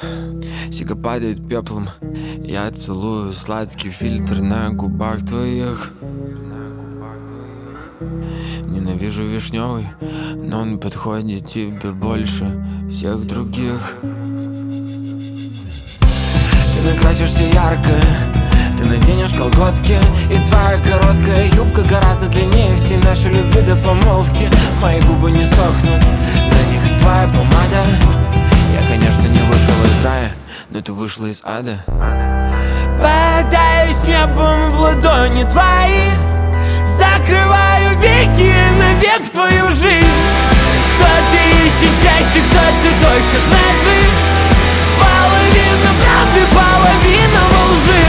Сига падает пеплом. Я целую сладкий фильтр на губах твоих. Ненавижу вишневый, но он подходит тебе больше всех других. Ты накрасишься ярко, ты наденешь колготки, и твоя короткая юбка гораздо длиннее всей нашей любви до помолвки. Мои губы не сохнут, на них твоя помада. Я, конечно, не вышел из рая, но ты вышла из ада. Бодаюсь небом в ладони твои, закрываю веки навек в твою жизнь. Кто-то ищет счастье, кто-то точит ножи. Половина правды, половина лжи.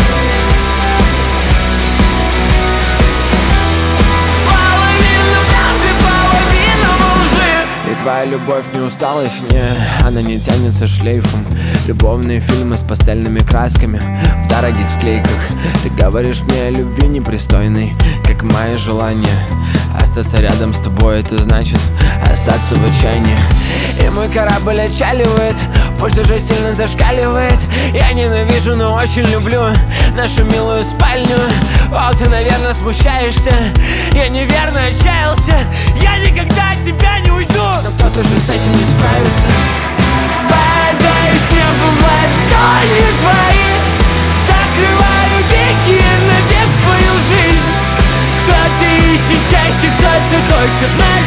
Половина правды, половина лжи. И твоя любовь не усталость, не, она не тянется шлейфом. Любовные фильмы с пастельными красками в дорогих склейках. Ты говоришь мне о любви непристойной, как мои желания. Остаться рядом с тобой, это значит остаться в отчаянии. И мой корабль отчаливает, пульс уже сильно зашкаливает. Я ненавижу, но очень люблю нашу милую спальню. О, ты, наверное, смущаешься, я неверно отчаялся. Я никогда от тебя не уйду, но кто-то же с этим не справится. Бодаюсь небом в ладони твои, закрываю веки навек в твою жизнь. Кто-то ищет счастье, кто-то точит на